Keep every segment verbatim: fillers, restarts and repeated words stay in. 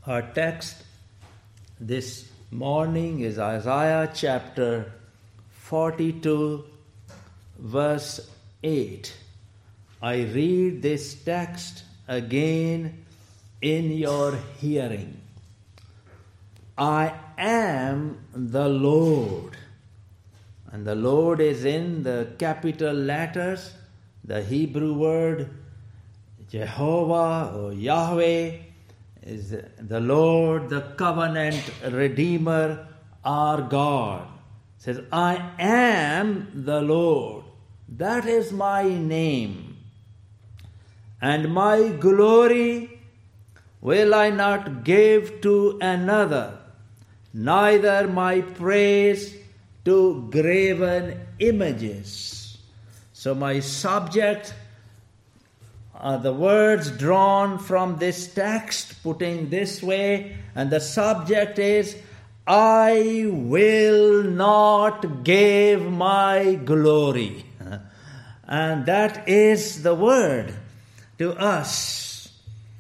Our text this morning is Isaiah chapter forty-two, verse eight. I read this text again in your hearing. I am the Lord. And the Lord is in the capital letters. The Hebrew word Jehovah or Yahweh is the Lord, the covenant redeemer, our God. It says, I am the Lord. That is my name. And my glory will I not give to another, neither my praise to graven images. So my subject are the words drawn from this text, putting this way, and the subject is, I will not give my glory. And that is the word to us.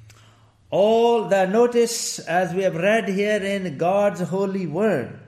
All the notice as we have read here in God's holy word.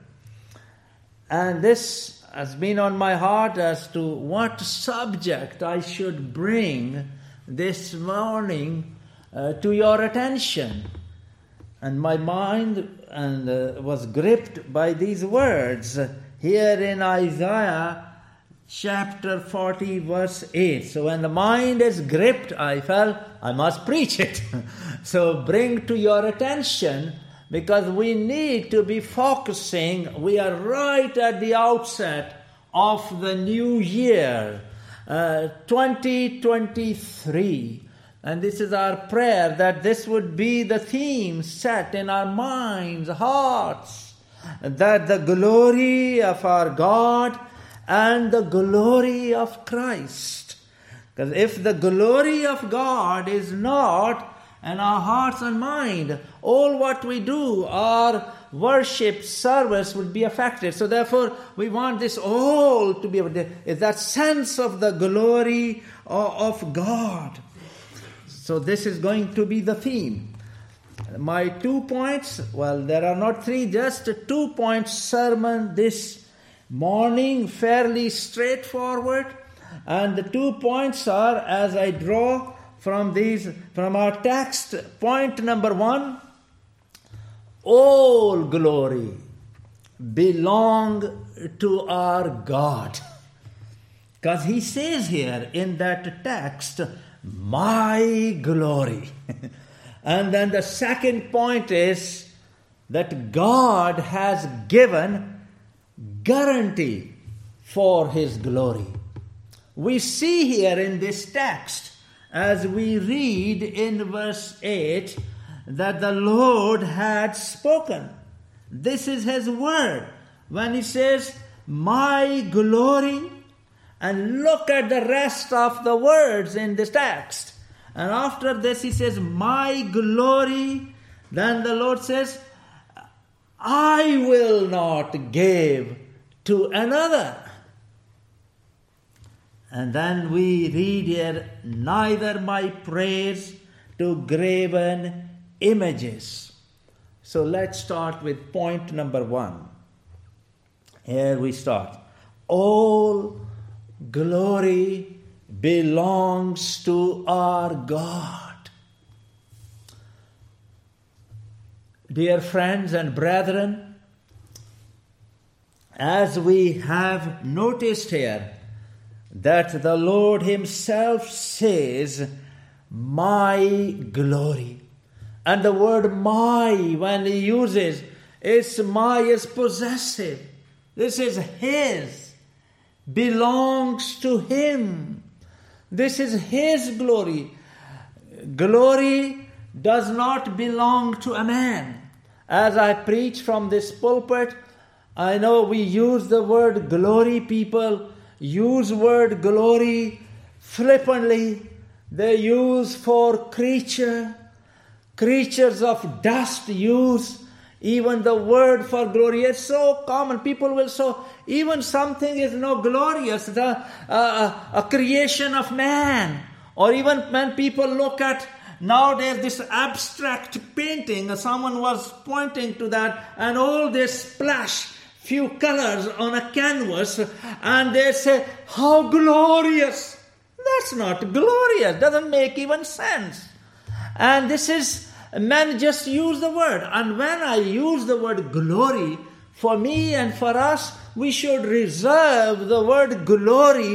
And this has been on my heart as to what subject I should bring this morning uh, to your attention. And my mind and uh, was gripped by these words here in Isaiah chapter forty, verse eight. So when the mind is gripped, I felt I must preach it. So bring to your attention, because we need to be focusing. We are right at the outset of the new year, uh, twenty twenty-three. And this is our prayer, that this would be the theme set in our minds, hearts, that the glory of our God and the glory of Christ. Because if the glory of God is not in our hearts and mind, all what we do, our worship service would be affected. So therefore, we want this all to be able to, is that sense of the glory of God. So this is going to be the theme. My two points, well, there are not three, just a two-point sermon this morning, fairly straightforward. And the two points are, as I draw from these, from our text, point number one, all glory belong to our God. Because he says here in that text, my glory. And then the second point is that God has given guarantee for his glory. We see here in this text, as we read in verse eight, that the Lord had spoken. This is his word. When he says, my glory, and look at the rest of the words in this text. And after this he says, my glory, then the Lord says, I will not give to another. And then we read here, neither my praise to graven images. So let's start with point number one. Here we start. All glory belongs to our God. Dear friends and brethren, as we have noticed here, that the Lord himself says, my glory. And the word my, when he uses, it's my is possessive. This is his, belongs to him. This is his glory. Glory does not belong to a man. As I preach from this pulpit, I know we use the word glory. People use word glory flippantly. They use for creature. Creatures of dust use even the word for glory. It's so common. People will so, even something is no glorious, the uh, a creation of man. Or even when people look at Now there's this abstract painting. Someone was pointing to that, and all this splash, few colors on a canvas, and they say, how glorious. That's not glorious. Doesn't make even sense. And this is, men just use the word. And when I use the word glory, for me and for us, we should reserve the word glory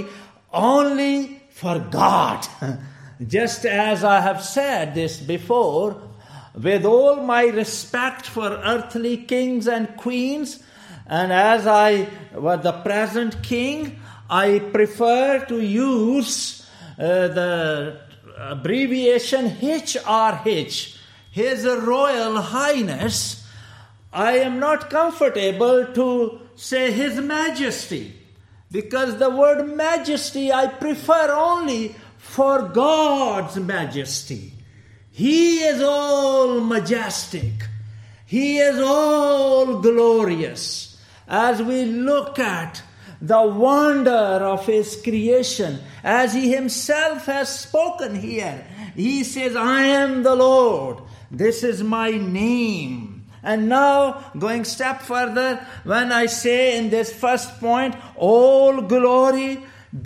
only for God. Just as I have said this before, with all my respect for earthly kings and queens, and as I was the present king, I prefer to use uh, the abbreviation H R H, His Royal Highness. I am not comfortable to say His Majesty, because the word majesty I prefer only for God's majesty. He is all majestic. He is all glorious. As we look at the wonder of His creation, as He Himself has spoken here, He says, I am the Lord. This is my name. And now, going step further, when I say in this first point, all glory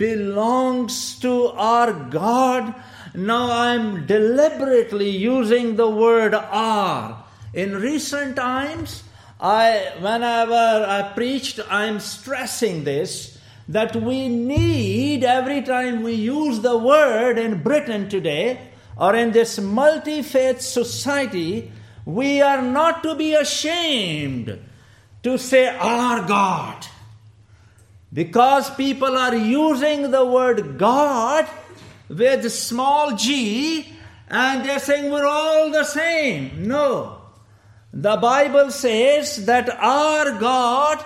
belongs to our God, now I'm deliberately using the word our. In recent times, I, whenever I preached, I'm stressing this, that we need, every time we use the word in Britain today, or in this multi-faith society, we are not to be ashamed to say our God. Because people are using the word God with small g, and they're saying we're all the same. No. The Bible says that our God,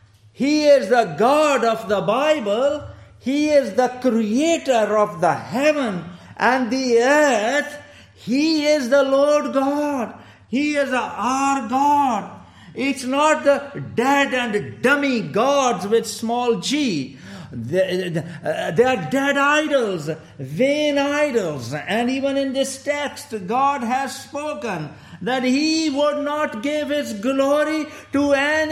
He is the God of the Bible. He is the creator of the heaven and the earth. He is the Lord God. He is our God. It's not the dead and dummy gods with small g. They, they are dead idols, vain idols. And even in this text, God has spoken that He would not give His glory to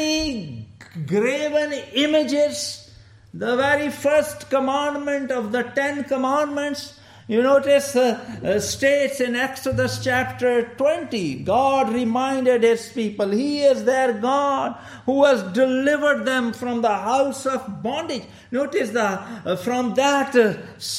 any graven images. The very first commandment of the Ten Commandments, you notice, uh, uh, states in Exodus chapter twenty, God reminded His people, He is their God who has delivered them from the house of bondage. Notice the uh, from that uh,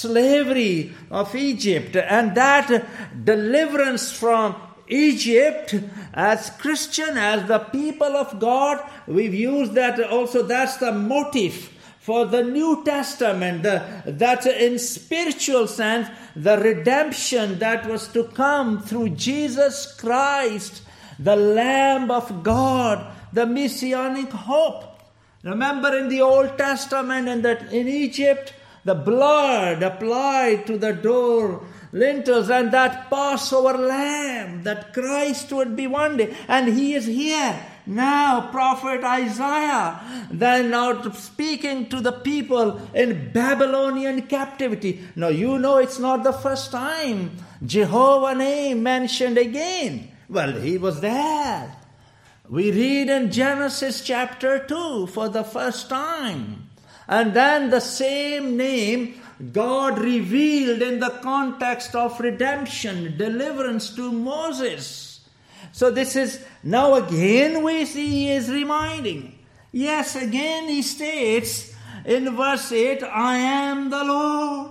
slavery of Egypt, and that uh, deliverance from Egypt, as Christian, as the people of God, we've used that also. That's the motive for the New Testament, the, that in spiritual sense, the redemption that was to come through Jesus Christ, the Lamb of God, the messianic hope. Remember in the Old Testament and that in Egypt, the blood applied to the door lintels, and that Passover lamb, that Christ would be one day, and He is here. Now, prophet Isaiah, then now speaking to the people in Babylonian captivity. Now, you know it's not the first time Jehovah's name mentioned again. Well, He was there. We read in Genesis chapter two for the first time. And then the same name God revealed in the context of redemption, deliverance to Moses. So this is, now again we see He is reminding. Yes, again He states in verse eight, I am the Lord.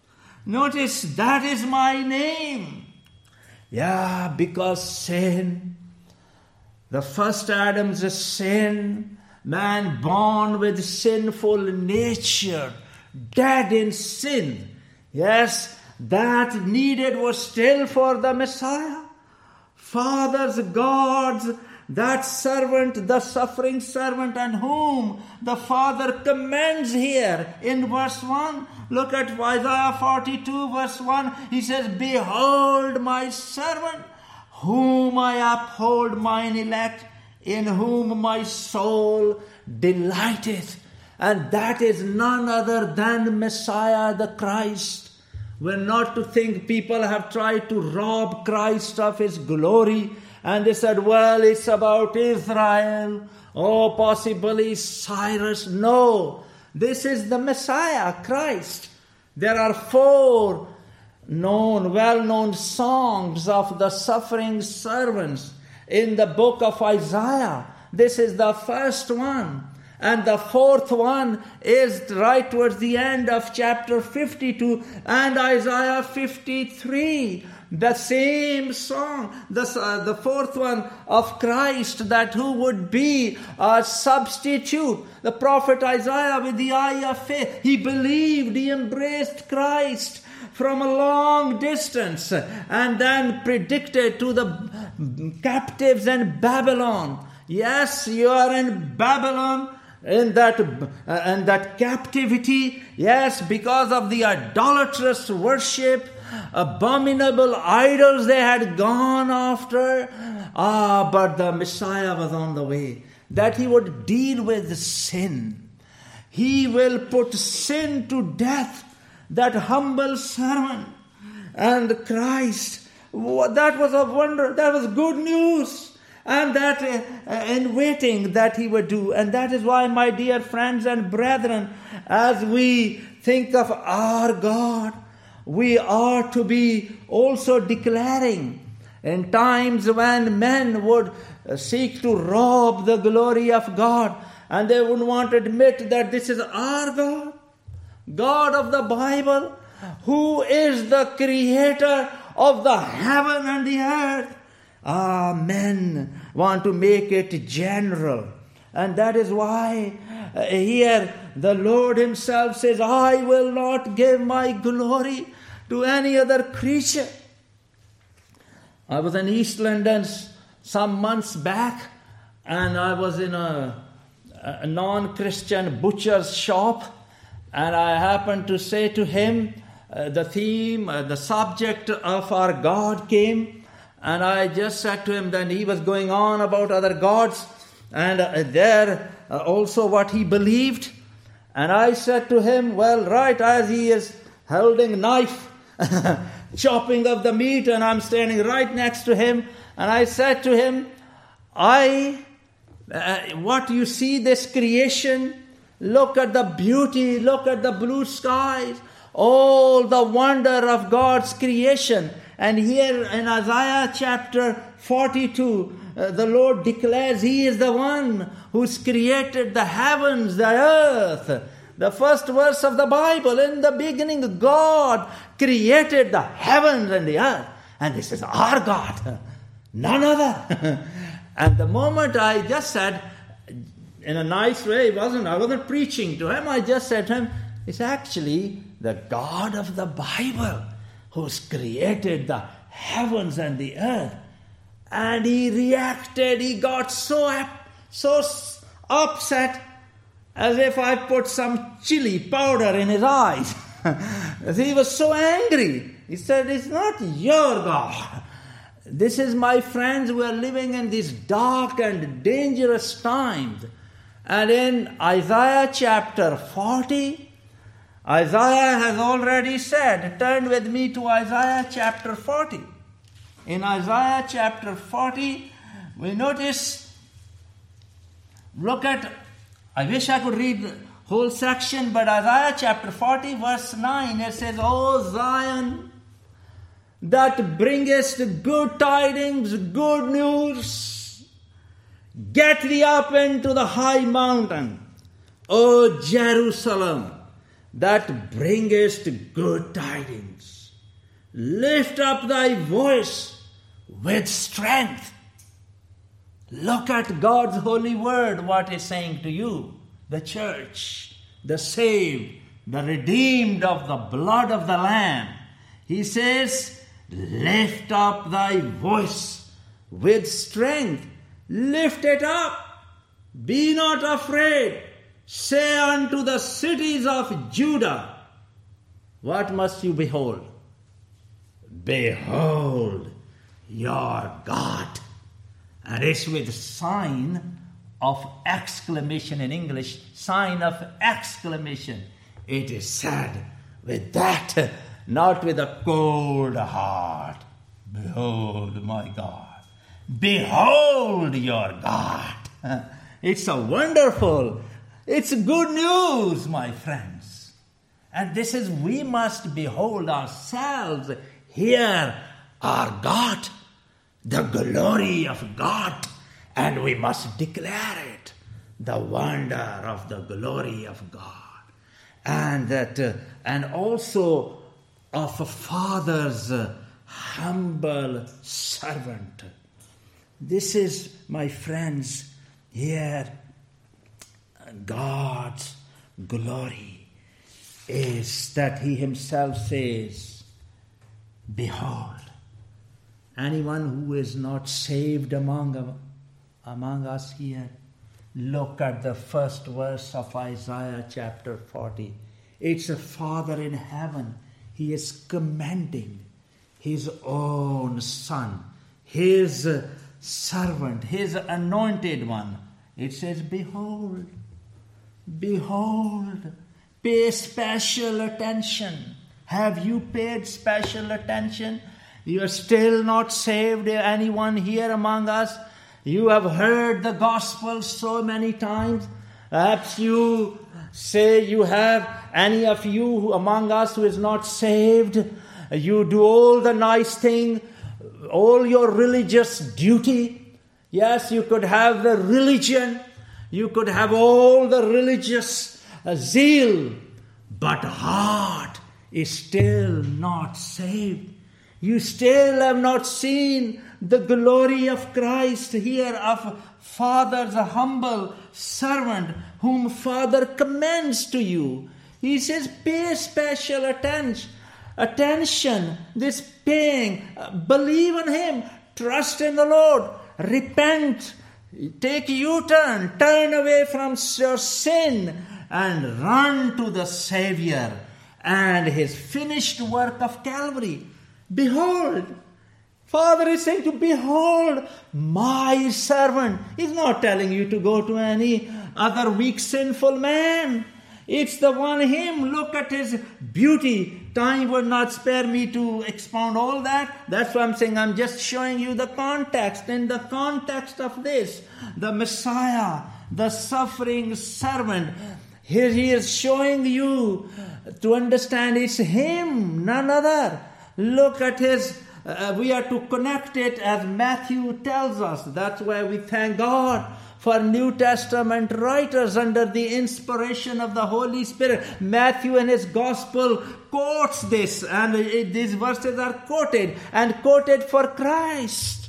Notice, that is my name. Yeah, because sin, the first Adam's sin, man born with sinful nature, dead in sin. Yes, that needed was still for the Messiah. Fathers, gods, that servant, the suffering servant, and whom the Father commends here in verse one. Look at Isaiah forty-two, verse one. He says, behold my servant, whom I uphold, mine elect, in whom my soul delighteth. And that is none other than Messiah the Christ, We're not to think people have tried to rob Christ of his glory, and they said, well, it's about Israel, or possibly Cyrus. No, this is the Messiah, Christ. There are four known, well-known songs of the suffering servants in the book of Isaiah. This is the first one. And the fourth one is right towards the end of chapter fifty-two and Isaiah fifty-three. The same song, the, uh, the fourth one of Christ, that who would be a substitute. The prophet Isaiah, with the eye of faith, he believed, he embraced Christ from a long distance, and then predicted to the captives in Babylon. Yes, you are in Babylon, in that, uh, in that captivity. Yes, because of the idolatrous worship, abominable idols they had gone after. Ah, but the Messiah was on the way, that he would deal with sin. He will put sin to death, that humble servant. And Christ, that was a wonder, that was good news. And that uh, in waiting that he would do. And that is why, my dear friends and brethren, as we think of our God, we are to be also declaring in times when men would seek to rob the glory of God, and they would want to admit that this is our God, God of the Bible, who is the creator of the heaven and the earth. Ah, men want to make it general. And that is why uh, here the Lord himself says, I will not give my glory to any other creature. I was in East London some months back, and I was in a, a non-Christian butcher's shop, and I happened to say to him, uh, the theme, uh, the subject of our God came. And I just said to him, then he was going on about other gods, and uh, there uh, also what he believed. And I said to him, well, right as he is holding a knife, chopping up the meat, and I'm standing right next to him, and I said to him, I, uh, what you see, this creation, look at the beauty, look at the blue skies, all the wonder of God's creation. And here in Isaiah chapter forty-two, uh, the Lord declares he is the one who's created the heavens, the earth. The first verse of the Bible, in the beginning God created the heavens and the earth. And this is our God, none other. And the moment I just said, in a nice way, it wasn't, I wasn't preaching to him, I just said to him, it's actually the God of the Bible who's created the heavens and the earth. And he reacted, he got so, so upset, as if I put some chili powder in his eyes. He was so angry. He said, it's not your God. This is, my friends, we are living in these dark and dangerous times. And in Isaiah chapter forty, Isaiah has already said, turn with me to Isaiah chapter forty. In Isaiah chapter forty, we notice, look at, I wish I could read the whole section, but Isaiah chapter forty, verse nine, it says, O Zion, that bringest good tidings, good news, get thee up into the high mountain, O Jerusalem, that bringest good tidings. Lift up thy voice with strength. Look at God's holy word, what is saying to you, the church, the saved, the redeemed of the blood of the Lamb. He says, lift up thy voice with strength. Lift it up. Be not afraid. Say unto the cities of Judah, what must you behold? Behold your God. And it's with sign of exclamation in English, sign of exclamation. It is said, with that not with a cold heart. Behold my God. Behold your God. It's a wonderful, it's good news, my friends. And this is, we must behold ourselves here, our God, the glory of God. And we must declare it, the wonder of the glory of God. And that, uh, and also of a Father's uh, humble servant. This is, my friends, here God's glory is that He Himself says, behold, anyone who is not saved among, among us here, look at the first verse of Isaiah chapter forty. It's a Father in heaven. He is commending His own Son, His servant, His anointed one. It says, behold, behold, pay special attention. Have you paid special attention? You are still not saved, anyone here among us? You have heard the gospel so many times. Perhaps you say you have, any of you among us who is not saved. You do all the nice thing, all your religious duty. Yes, you could have the religion. You could have all the religious uh, zeal. But heart is still not saved. You still have not seen the glory of Christ here, of Father's humble servant, whom Father commends to you. He says, pay special attention. Attention, this paying, believe in Him, trust in the Lord, repent, take U-turn, turn away from your sin, and run to the Savior and His finished work of Calvary. Behold, Father is saying to behold my servant. He's not telling you to go to any other weak, sinful man. It's the one Him. Look at His beauty. Time would not spare me to expound all that. That's why I'm saying I'm just showing you the context. In the context of this, the Messiah, the suffering servant, here He is showing you to understand it's Him, none other. Look at His, uh, we are to connect it as Matthew tells us. That's why we thank God for New Testament writers under the inspiration of the Holy Spirit. Matthew in his Gospel quotes this, and it, these verses are quoted and quoted for Christ.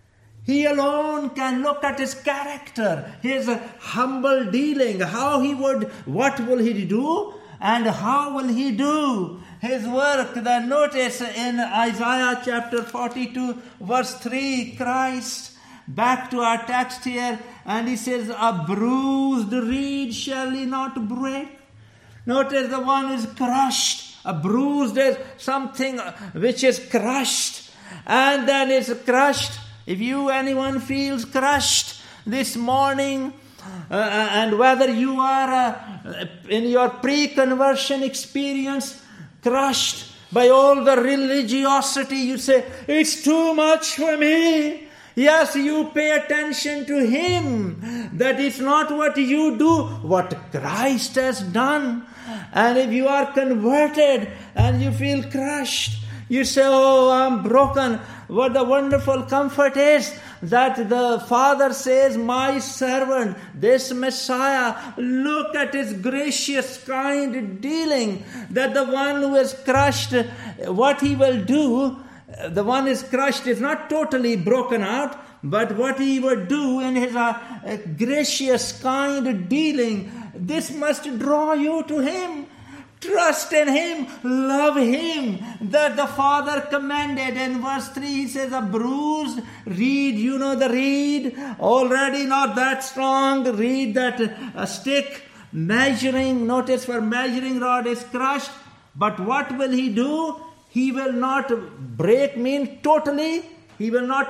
He alone can look at His character, His humble dealing, how He would, what will He do, and how will He do His work. The notice in Isaiah chapter forty-two, verse three, Christ, back to our text here, and He says, a bruised reed shall He not break. Notice the one is crushed. A bruised is something which is crushed. And then it's crushed. If you, anyone feels crushed this morning, uh, and whether you are uh, in your pre-conversion experience, crushed by all the religiosity, you say, it's too much for me. Yes, you pay attention to Him. That it's not what you do, what Christ has done. And if you are converted and you feel crushed, you say, oh, I'm broken. What the wonderful comfort is that the Father says, my servant, this Messiah, look at His gracious, kind dealing, that the one who is crushed, what He will do, the one is crushed is not totally broken out, but what He would do in His uh, uh, gracious, kind dealing, this must draw you to Him. Trust in Him, love Him, that the Father commanded. In verse three, He says, a bruised reed, you know the reed, already not that strong, reed that a stick, measuring, notice for measuring rod is crushed. But what will He do? He will not break, mean totally, He will not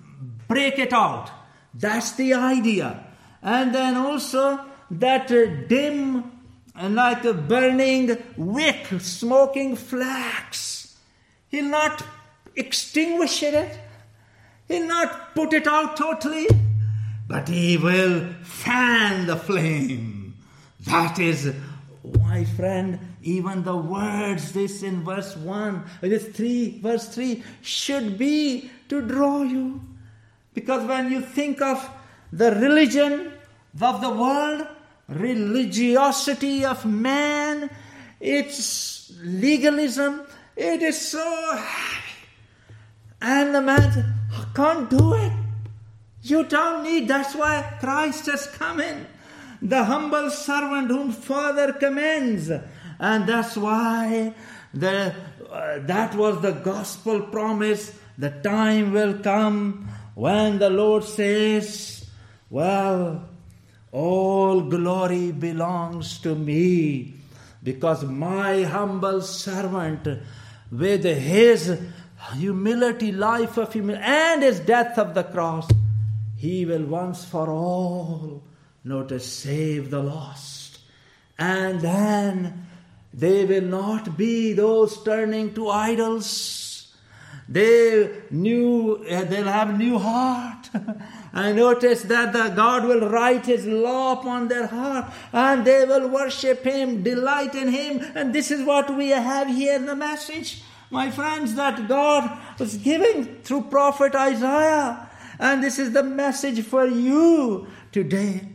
break it out. That's the idea. And then also that uh, dim and like a burning wick, smoking flax. He'll not extinguish it. He'll not put it out totally, but he will fan the flame. That is, my friend, even the words this in verse one, this three, verse three, should be to draw you. Because when you think of the religion of the world, religiosity of man, its legalism, it is so heavy. And the man says, I can't do it. You don't need, that's why Christ has come in. The humble servant whom Father commends. And that's why the, uh, that was the gospel promise. The time will come when the Lord says, well, all glory belongs to me, because my humble servant, with his humility, life of humility, and his death of the cross, he will once for all, notice, save the lost. And then they will not be those turning to idols. They knew, they'll have new heart. I notice that the God will write His law upon their heart, and they will worship Him, delight in Him. And this is what we have here in the message, my friends, that God was giving through prophet Isaiah. And this is the message for you today.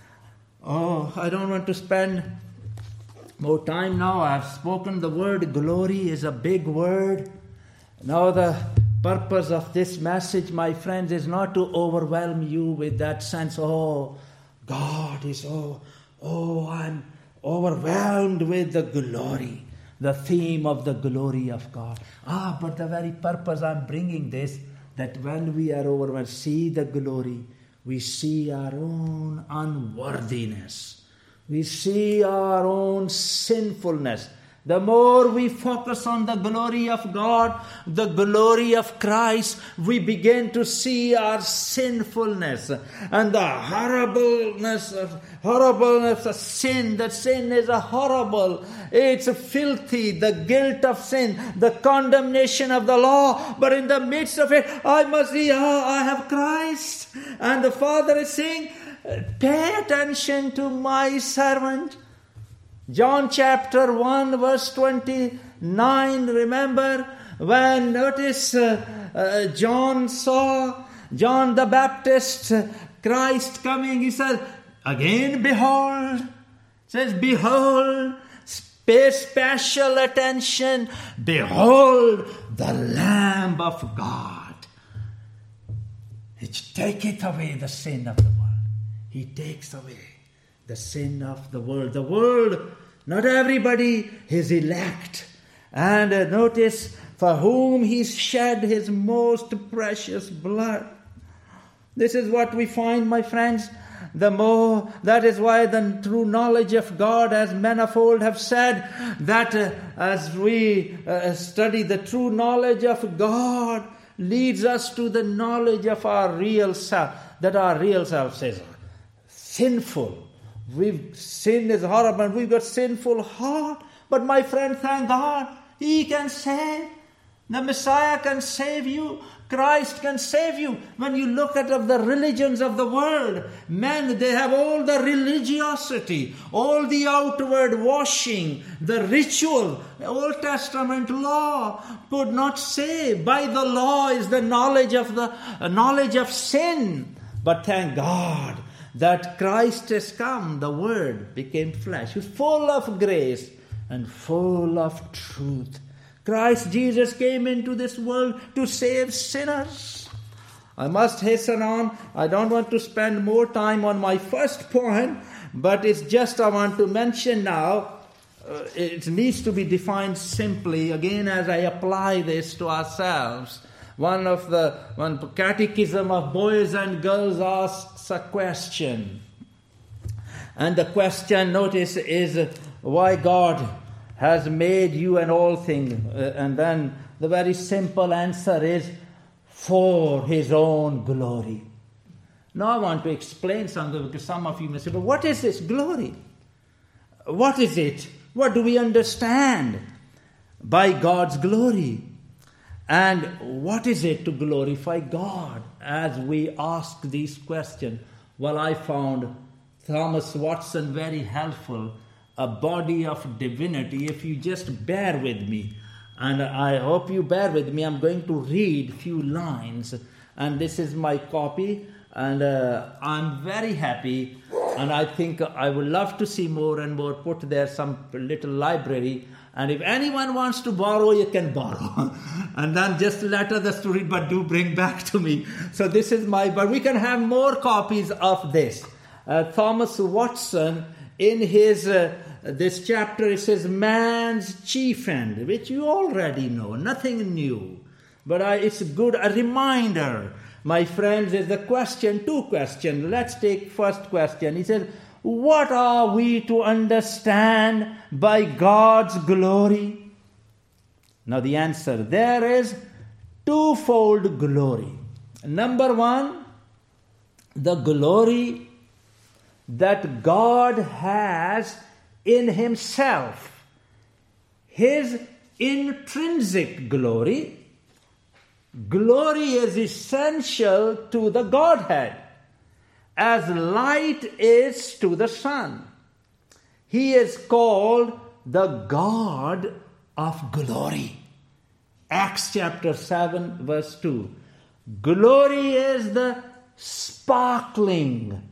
Oh, I don't want to spend more time now. I've spoken the word glory is a big word. Now the purpose of this message, my friends, is not to overwhelm you with that sense, oh, God is, oh, oh, I'm overwhelmed with the glory, the theme of the glory of God. Ah, but the very purpose I'm bringing this, that when we are overwhelmed, see the glory, we see our own unworthiness. We see our own sinfulness. The more we focus on the glory of God, the glory of Christ, we begin to see our sinfulness and the horribleness of, horribleness of sin. That sin is a horrible, it's a filthy, the guilt of sin, the condemnation of the law. But in the midst of it, I must see, oh, I have Christ. And the Father is saying, pay attention to my servant. John chapter one verse twenty-nine, remember when, notice, uh, uh, John saw John the Baptist, uh, Christ coming, he said, again behold, says behold, pay special attention, behold the Lamb of God, which taketh away the sin of the world. He takes away the sin of the world. The world, not everybody is elect. And uh, notice, for whom He shed His most precious blood. This is what we find, my friends. The more, that is why the true knowledge of God, as men of old have said, that uh, as we uh, study the true knowledge of God, leads us to the knowledge of our real self, that our real self is sinful. We've, sin is horrible, and we've got sinful heart. But my friend, thank God, He can save. The Messiah can save you. Christ can save you. When you look at of the religions of the world, men, they have all the religiosity, all the outward washing, the ritual. The Old Testament law could not save. By the law is the knowledge of the uh, knowledge of sin. But thank God that Christ has come, the Word became flesh. He's full of grace and full of truth. Christ Jesus came into this world to save sinners. I must hasten on. I don't want to spend more time on my first point, but it's just I want to mention now, uh, it needs to be defined simply, again as I apply this to ourselves. One of the one catechism of boys and girls asks a question. And the question, notice, is why God has made you and all things. Uh, and then the very simple answer is for His own glory. Now I want to explain something, because some of you may say, but what is this glory? What is it? What do we understand by God's glory? And what is it to glorify God? As we ask these questions, well, I found Thomas Watson very helpful, A Body of Divinity. If you just bear with me, and I hope you bear with me, I'm going to read a few lines, and this is my copy, and uh, I'm very happy, and I think I would love to see more and more put there some little library. And if anyone wants to borrow, you can borrow. And then just let others to read, but do bring back to me. So this is my, but we can have more copies of this. Uh, Thomas Watson, in his, uh, this chapter, it says, man's chief end, which you already know, nothing new. But I, it's good, a reminder, my friends, is the question, two questions. Let's take first question. He says, what are we to understand by God's glory? Now the answer, there is twofold glory. Number one, the glory that God has in himself, his intrinsic glory. Glory is essential to the Godhead, as light is to the sun. He is called the God of glory. Acts chapter seven verse two. Glory is the sparkling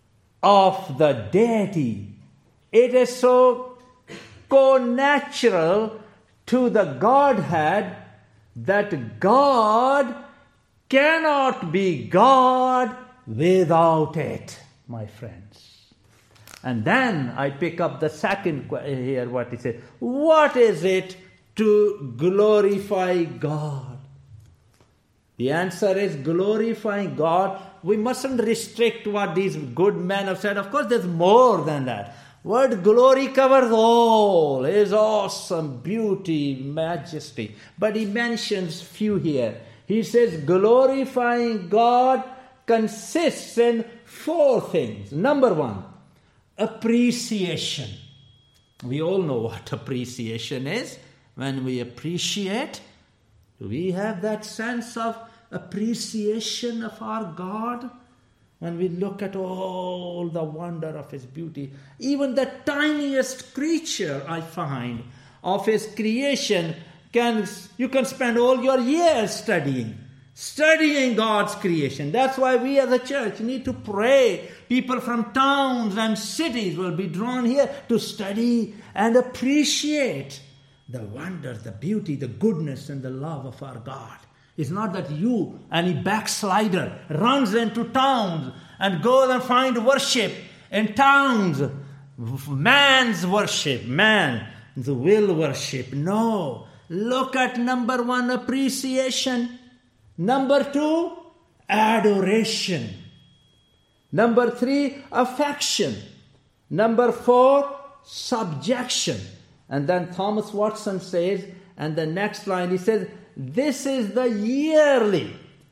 of the deity. It is so co-natural to the Godhead that God cannot be God without it, my friends. And then I pick up the second here, what he said. What is it to glorify God? The answer is glorifying God. We mustn't restrict what these good men have said. Of course, there's more than that. Word glory covers all. His awesome beauty, majesty. But he mentions few here. He says glorifying God consists in four things. Number one, appreciation. We all know what appreciation is. When we appreciate, do we have that sense of appreciation of our God? When we look at all the wonder of his beauty, even the tiniest creature, I find, of his creation, can you can spend all your years studying. Studying God's creation. That's why we as a church need to pray. People from towns and cities will be drawn here to study and appreciate the wonder, the beauty, the goodness and the love of our God. It's not that you, any backslider, runs into towns and goes and find worship in towns. Man's worship, man, the will worship. No. Look at number one, appreciation. Number two, adoration. Number three, affection. Number four, subjection. And then Thomas Watson says, and the next line he says, this is the yearly.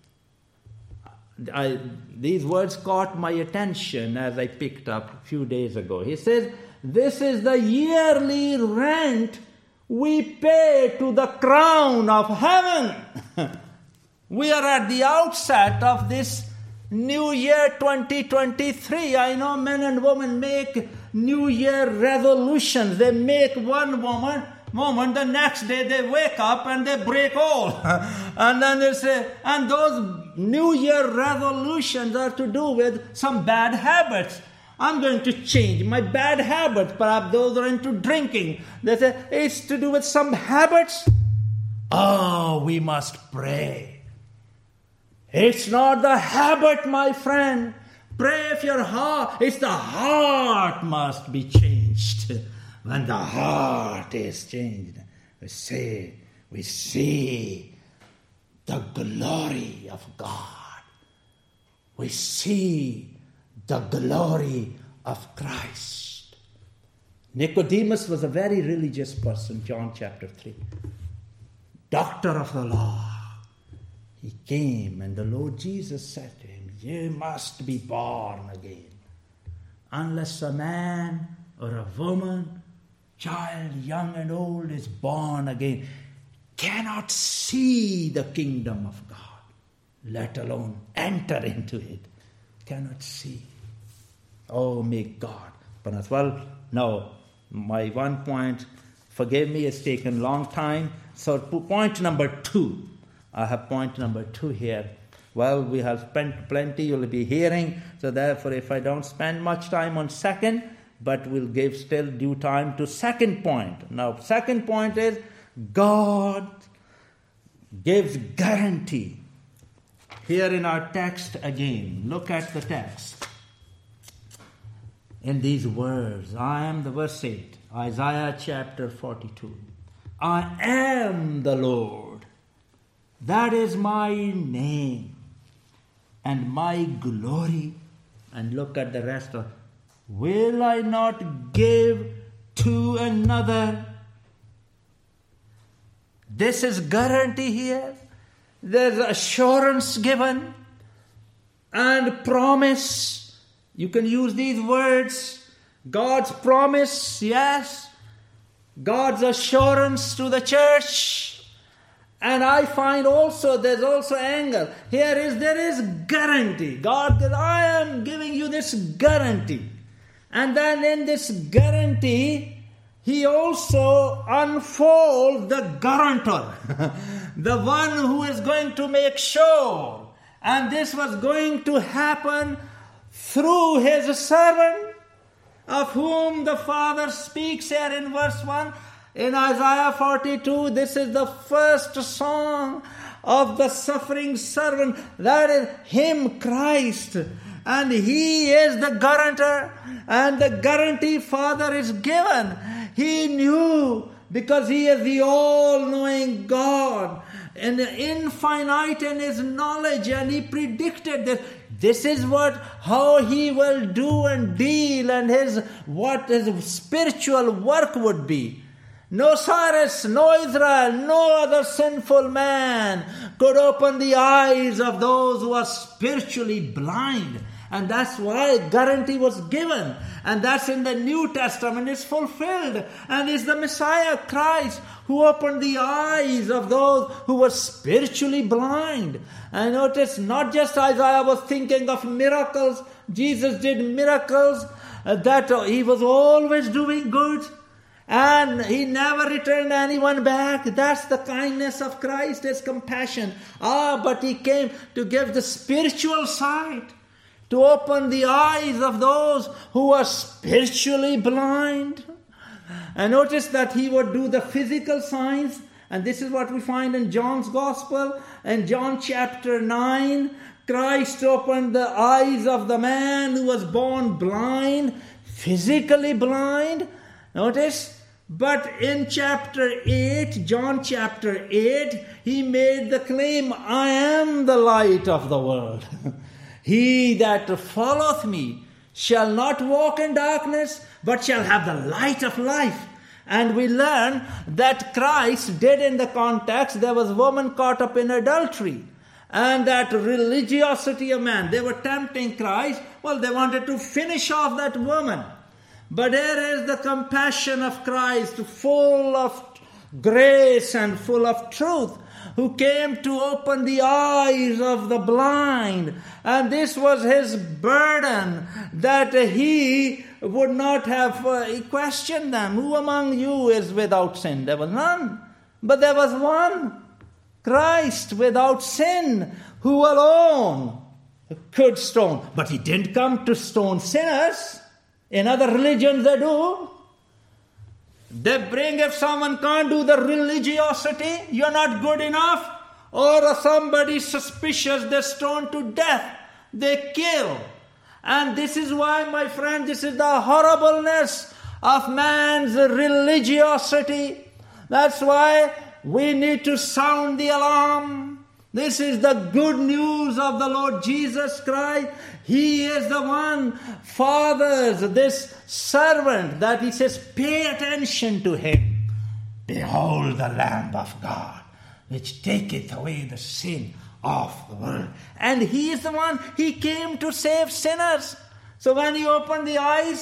I, these words caught my attention as I picked up a few days ago. He says, this is the yearly rent we pay to the crown of heaven. We are at the outset of this new year twenty twenty-three. I know men and women make new year resolutions. They make one moment, moment, the next day they wake up and they break all. And then they say, and those new year resolutions are to do with some bad habits. I'm going to change my bad habits. Perhaps those are into drinking. They say, it's to do with some habits. Oh, we must pray. It's not the habit, my friend. Pray if your heart, it's the heart must be changed. When the heart is changed, we say, we see the glory of God. We see the glory of Christ. Nicodemus was a very religious person, John chapter three. Doctor of the law. He came and the Lord Jesus said to him, you must be born again. Unless a man or a woman, child, young and old, is born again, cannot see the kingdom of God, let alone enter into it. Cannot see. Oh, may God. Well, now, my one point, forgive me, it's taken a long time. So point number two. I have point number two here. Well, we have spent plenty, you'll be hearing. So therefore, if I don't spend much time on second, but we'll give still due time to second point. Now, second point is God gives guarantee. Here in our text again, look at the text. In these words, I am the verse eight, Isaiah chapter forty-two. I am the Lord. That is my name and my glory. And look at the rest of, will I not give to another? This is guarantee here. There's assurance given and promise. You can use these words. God's promise, yes. God's assurance to the church. And I find also there's also angle. Here is there is guarantee. God says, I am giving you this guarantee. And then in this guarantee, He also unfolds the guarantor, the one who is going to make sure. And this was going to happen through His servant, of whom the Father speaks here in verse one. In Isaiah forty-two, this is the first song of the suffering servant. That is Him, Christ. And He is the guarantor. And the guarantee Father is given. He knew, because He is the all-knowing God and infinite in His knowledge, and He predicted that this is what, how He will do and deal, and His what His spiritual work would be. No Cyrus, no Israel, no other sinful man could open the eyes of those who are spiritually blind. And that's why guarantee was given. And that's in the New Testament is fulfilled. And it's the Messiah Christ who opened the eyes of those who were spiritually blind. And notice, not just Isaiah was thinking of miracles. Jesus did miracles. Uh, that uh, He was always doing good. And He never returned anyone back. That's the kindness of Christ, His compassion. Ah, but He came to give the spiritual sight, to open the eyes of those who are spiritually blind. And notice that He would do the physical signs. And this is what we find in John's Gospel. In John chapter nine, Christ opened the eyes of the man who was born blind, physically blind. Notice. But in chapter eight, John chapter eight, He made the claim, I am the light of the world. He that followeth me shall not walk in darkness, but shall have the light of life. And we learn that Christ did in the context, there was a woman caught up in adultery. And that religiosity of man, they were tempting Christ. Well, they wanted to finish off that woman. But here is the compassion of Christ, full of grace and full of truth, who came to open the eyes of the blind. And this was His burden, that He would not have uh, questioned them. Who among you is without sin? There was none. But there was one, Christ without sin, who alone could stone. But He didn't come to stone sinners. In other religions they do. They bring, if someone can't do the religiosity, you're not good enough, or somebody suspicious, they stone to death. They kill. And this is why, my friend, this is the horribleness of man's religiosity. That's why we need to sound the alarm. This is the good news of the Lord Jesus Christ. He is the one fathers this servant that He says, pay attention to Him. Behold the Lamb of God, which taketh away the sin of the world. And He is the one, He came to save sinners. So when He opened the eyes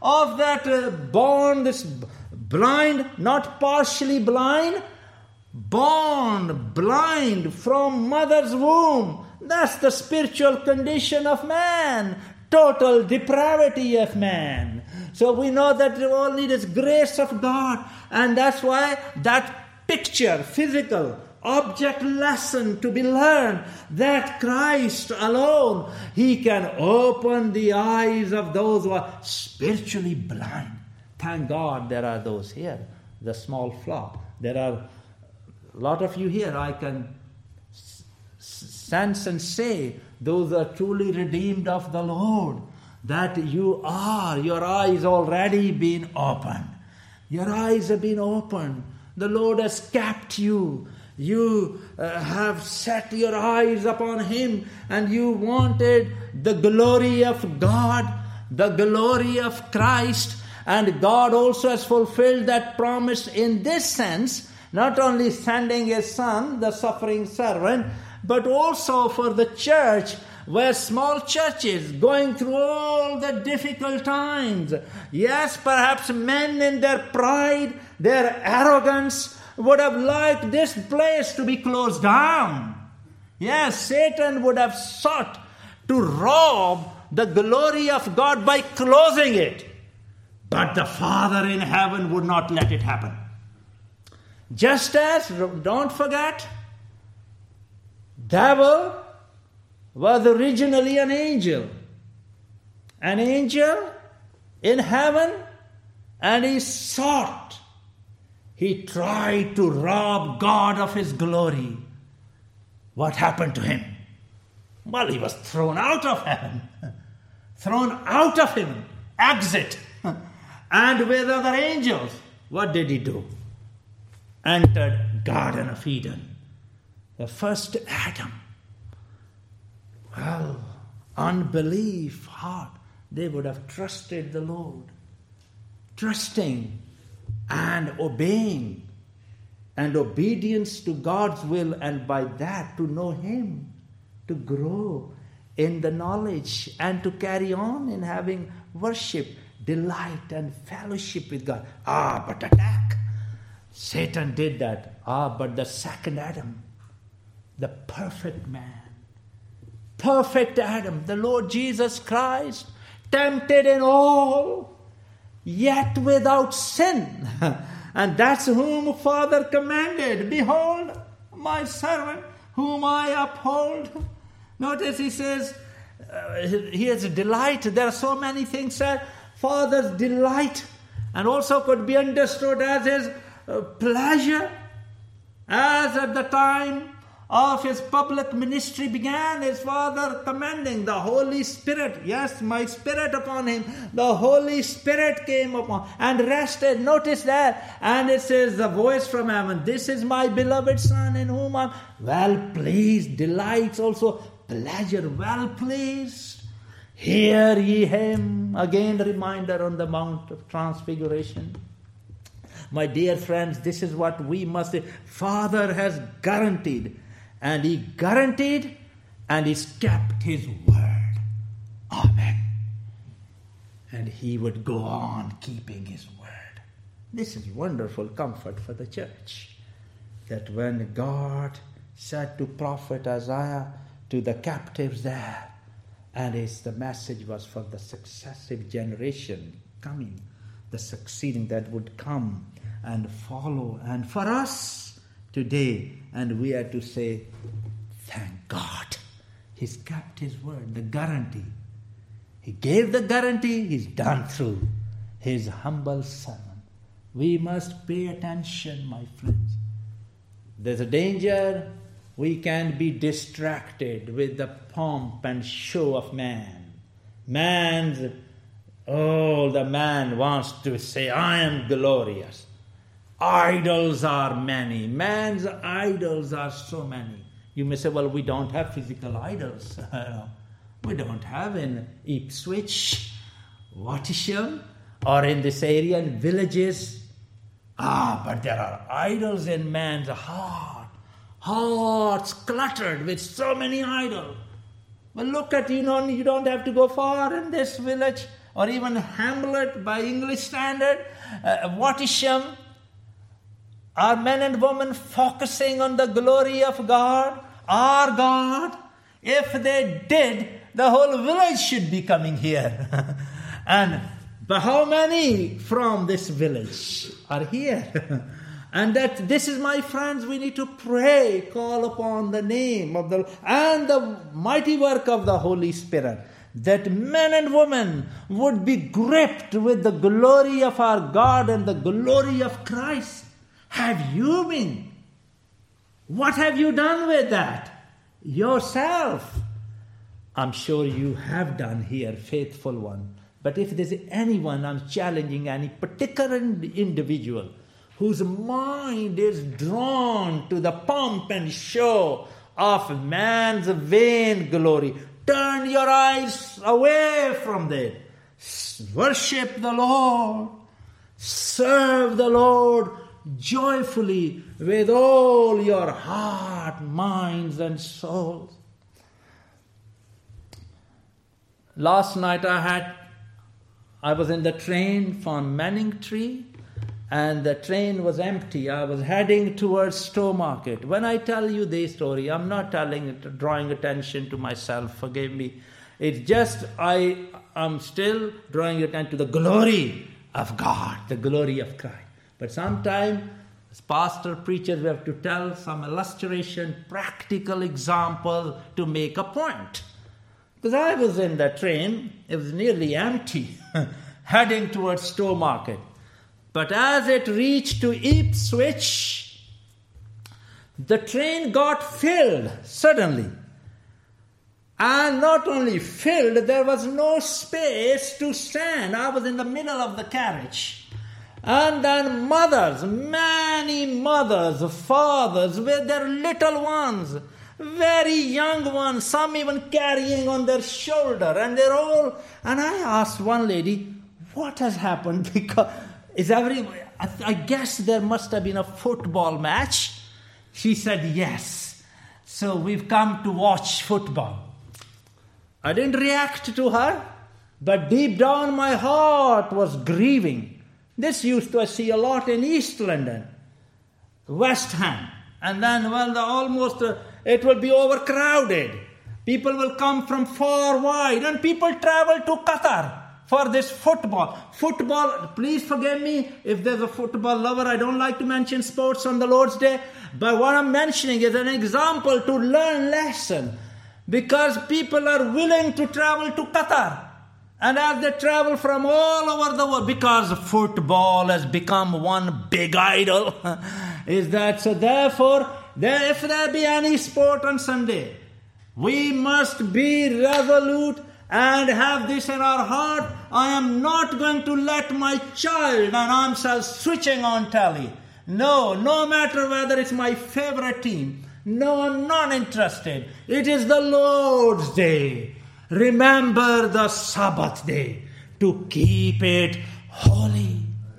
of that uh, born, this blind, not partially blind, born blind from mother's womb. That's the spiritual condition of man. Total depravity of man. So we know that we all need is grace of God. And that's why that picture, physical, object lesson to be learned, that Christ alone, He can open the eyes of those who are spiritually blind. Thank God there are those here, the small flock. There are a lot of you here, I can sense and say, those are truly redeemed of the Lord, that you are, your eyes already been opened. Your eyes have been opened. The Lord has kept you. You uh, have set your eyes upon Him, and you wanted the glory of God, the glory of Christ, and God also has fulfilled that promise in this sense, not only sending His Son, the suffering servant, but also for the church, where small churches going through all the difficult times. Yes, perhaps men in their pride, their arrogance, would have liked this place to be closed down. Yes, Satan would have sought to rob the glory of God by closing it. But the Father in heaven would not let it happen. Just as, don't forget, devil was originally an angel. An angel in heaven, and he sought, he tried to rob God of His glory. What happened to him? Well, he was thrown out of heaven. Thrown out of heaven. Exit. And with other angels, what did he do? Entered Garden of Eden. The first Adam. Well, unbelief, heart, they would have trusted the Lord. Trusting and obeying. And obedience to God's will, and by that to know Him. To grow in the knowledge and to carry on in having worship, delight and fellowship with God. Ah, but attack. Satan did that. Ah, but the second Adam, the perfect man, perfect Adam, the Lord Jesus Christ, tempted in all, yet without sin. And that's whom Father commanded. Behold, my servant, whom I uphold. Notice he says, uh, he has a delight. There are so many things said. Father's delight, and also could be understood as His uh, pleasure. As at the time of His public ministry began, His Father commanding the Holy Spirit. Yes, my Spirit upon Him. The Holy Spirit came upon and rested. Notice that. And it says the voice from heaven, this is my beloved Son in whom I am well pleased. Delights also, pleasure, well pleased. Hear ye Him. Again, reminder on the Mount of Transfiguration. My dear friends, this is what we must say. Father has guaranteed. And He guaranteed, and He's kept His word. Amen. And He would go on keeping His word. This is wonderful comfort for the church. That when God said to prophet Isaiah, to the captives there, and it's the message was for the successive generation coming, the succeeding that would come and follow. And for us today, and we are to say, thank God. He's kept His word, the guarantee. He gave the guarantee, He's done through His humble servant. We must pay attention, my friends. There's a danger. We can be distracted with the pomp and show of man. Man's, oh, the man wants to say, I am glorious. Idols are many. Man's idols are so many. You may say, well, we don't have physical idols. We don't have in Ipswich, Wattisham, or in this area in villages. Ah, but there are idols in man's heart. Hearts cluttered with so many idols. Well, look at, you know, you don't have to go far in this village or even Hamlet by English standard, uh, Wattisham, are men and women focusing on the glory of God, our God? If they did, the whole village should be coming here. And but how many from this village are here? And that this is, my friends, we need to pray, call upon the name of the and the mighty work of the Holy Spirit, that men and women would be gripped with the glory of our God and the glory of Christ. Have you been? What have you done with that? Yourself. I'm sure you have done here, faithful one. But if there's anyone, I'm challenging any particular individual whose mind is drawn to the pomp and show of man's vain glory, turn your eyes away from that. Worship the Lord. Serve the Lord joyfully with all your heart, minds, and souls. Last night I had, I was in the train from Manningtree, and the train was empty. I was heading towards Stowmarket. When I tell you this story, I'm not telling it, drawing attention to myself, forgive me. It's just I am still drawing attention to the glory of God, the glory of Christ. But sometimes, as pastor, preachers, we have to tell some illustration, practical example to make a point. Because I was in the train, it was nearly empty, heading towards Stowmarket. But as it reached to Ipswich, the train got filled suddenly. And not only filled, there was no space to stand. I was in the middle of the carriage. And then mothers, many mothers, fathers with their little ones, very young ones, some even carrying on their shoulder. And they're all, and I asked one lady, what has happened? Because is every, I, I guess there must have been a football match. She said, yes. So we've come to watch football. I didn't react to her, but deep down my heart was grieving. This used to I see a lot in East London, West Ham. And then, well, the almost, uh, it will be overcrowded. People will come from far wide, and people travel to Qatar for this football. Football, please forgive me if there's a football lover. I don't like to mention sports on the Lord's Day. But what I'm mentioning is an example to learn lesson. Because people are willing to travel to Qatar. And as they travel from all over the world, because football has become one big idol, is that so therefore, there, if there be any sport on Sunday, we must be resolute and have this in our heart. I am not going to let my child and I'm switching on telly. No, no matter whether it's my favorite team. No, I'm not interested. It is the Lord's day. Remember the Sabbath day to keep it holy.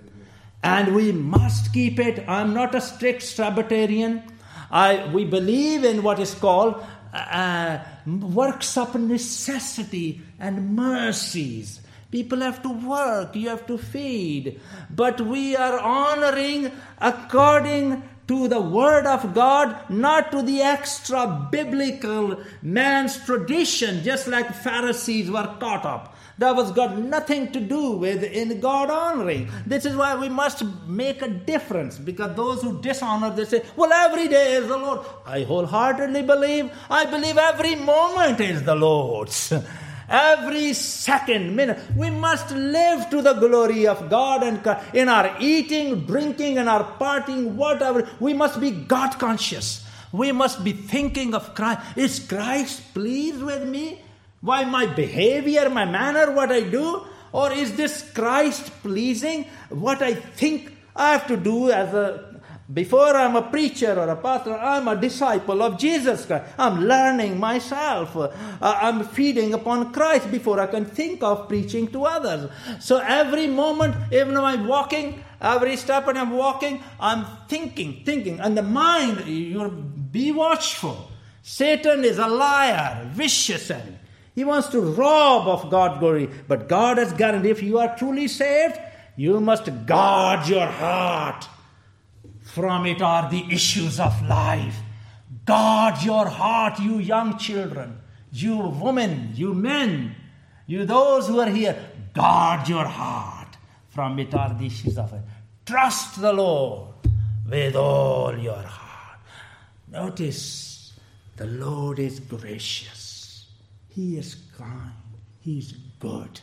And we must keep it. I'm not a strict Sabbatarian. I, we believe in what is called uh, works of necessity and mercies. People have to work, you have to feed. But we are honoring according to the word of God, not to the extra biblical man's tradition, just like Pharisees were caught up. That was got nothing to do with in God honoring. This is why we must make a difference, because those who dishonor, they say, well, every day is the Lord. I wholeheartedly believe, I believe every moment is the Lord's. Every second, minute, we must live to the glory of God, and in our eating, drinking, and our partying, whatever, we must be God conscious. We must be thinking of Christ. Is Christ pleased with me? Why my behavior, my manner, what I do? Or is this Christ pleasing? What I think I have to do as a Before I'm a preacher or a pastor, I'm a disciple of Jesus Christ. I'm learning myself. Uh, I'm feeding upon Christ before I can think of preaching to others. So every moment, even when I'm walking, every step when I'm walking, I'm thinking, thinking. And the mind, you be watchful. Satan is a liar, vicious, and He wants to rob of God's glory. But God has guaranteed, if you are truly saved, you must guard your heart. From it are the issues of life. Guard your heart, you young children, you women, you men, you those who are here. Guard your heart. From it are the issues of life. Trust the Lord with all your heart. Notice, the Lord is gracious. He is kind. He is good.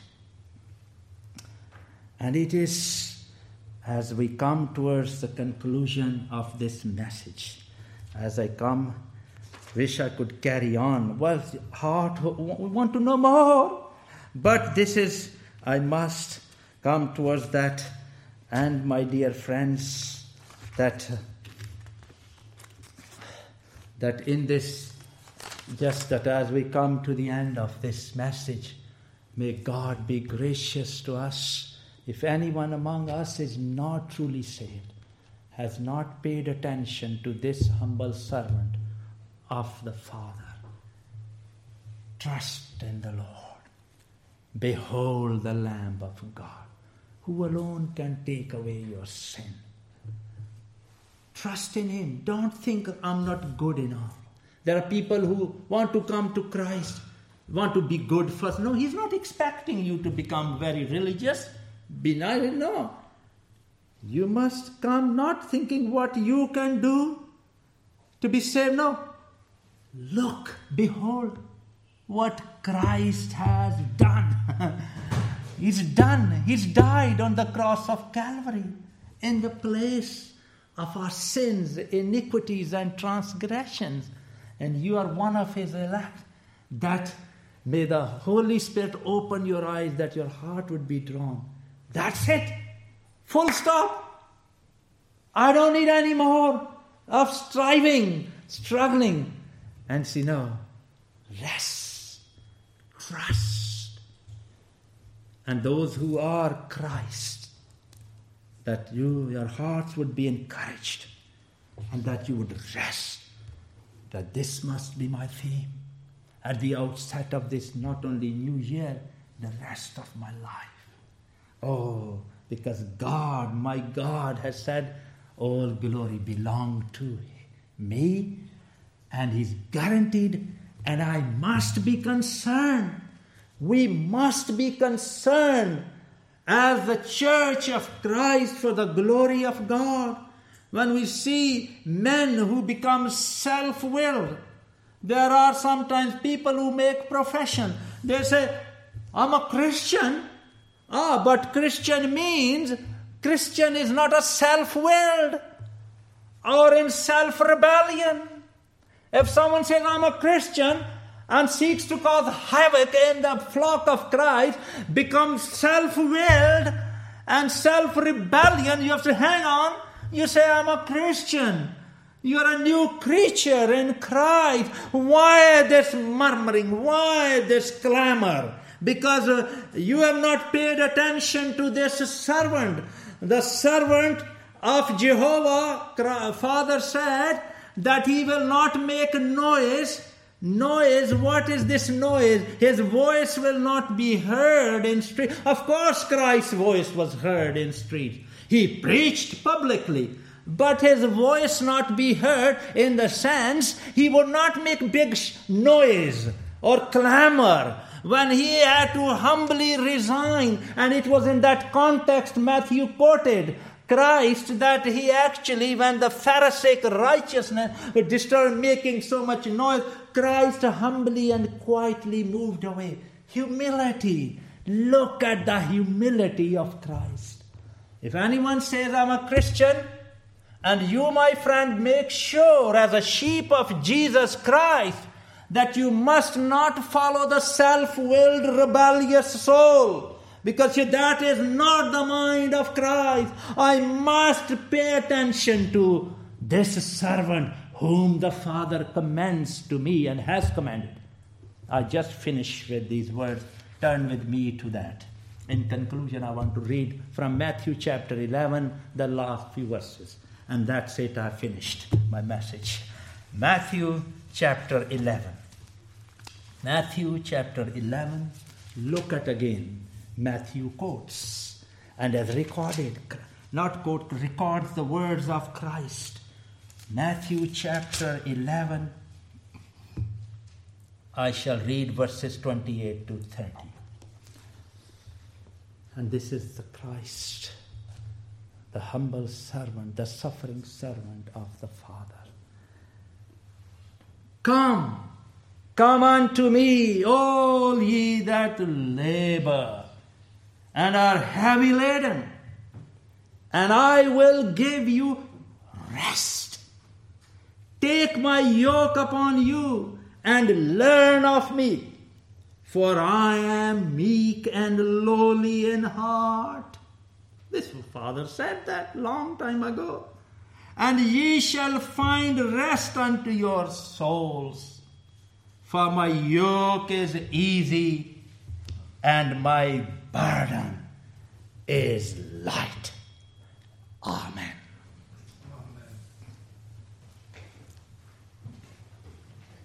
And it is, as we come towards the conclusion of this message, as I come, wish I could carry on. Well, heart, we want to know more. But this is, I must come towards that. And my dear friends, that, that in this, just that as we come to the end of this message, may God be gracious to us. If anyone among us is not truly saved, has not paid attention to this humble servant of the Father, trust in the Lord. Behold the Lamb of God, who alone can take away your sin. Trust in Him. Don't think I'm not good enough. There are people who want to come to Christ, want to be good first. No, He's not expecting you to become very religious. Be nice. No. You must come not thinking what you can do to be saved. No. Look, behold what Christ has done. He's done. He's died on the cross of Calvary in the place of our sins, iniquities, and transgressions. And you are one of His elect. That may the Holy Spirit open your eyes, that your heart would be drawn. That's it. Full stop. I don't need any more of striving, struggling. And see, no, rest, trust. And those who are Christ, that you, your hearts would be encouraged, and that you would rest, that this must be my theme at the outset of this not only new year, the rest of my life. Oh, because God, my God, has said, all glory belong to me, and He's guaranteed, and I must be concerned. We must be concerned as the church of Christ for the glory of God. When we see men who become self-willed, there are sometimes people who make profession. They say, I'm a Christian. Ah, but Christian means, Christian is not a self-willed or in self-rebellion. If someone says, I'm a Christian, and seeks to cause havoc in the flock of Christ, becomes self-willed and self-rebellion, you have to hang on. You say, I'm a Christian. You're a new creature in Christ. Why this murmuring? Why this clamor? Because uh, you have not paid attention to this servant. The servant of Jehovah, Father said that he will not make noise. Noise, what is this noise? His voice will not be heard in street. Of course Christ's voice was heard in street. He preached publicly. But his voice not be heard in the sense he would not make big noise or clamor when he had to humbly resign. And it was in that context Matthew quoted Christ, that he actually, when the Pharisaic righteousness started making so much noise, Christ humbly and quietly moved away. Humility. Look at the humility of Christ. If anyone says, I'm a Christian, and you, my friend, make sure as a sheep of Jesus Christ that you must not follow the self-willed, rebellious soul. Because that is not the mind of Christ. I must pay attention to this servant whom the Father commends to me and has commanded. I just finished with these words. Turn with me to that. In conclusion, I want to read from Matthew chapter eleven, the last few verses. And that's it, I finished my message. Matthew chapter eleven. Matthew chapter eleven. Look at again. Matthew quotes and has recorded, not quote, records the words of Christ. Matthew chapter eleven. I shall read verses twenty-eight to thirty. And this is the Christ, the humble servant, the suffering servant of the Father. Come, come unto me, all ye that labor and are heavy laden, and I will give you rest. Take my yoke upon you and learn of me, for I am meek and lowly in heart. This Father said that long time ago. And ye shall find rest unto your souls. For my yoke is easy and my burden is light. Amen.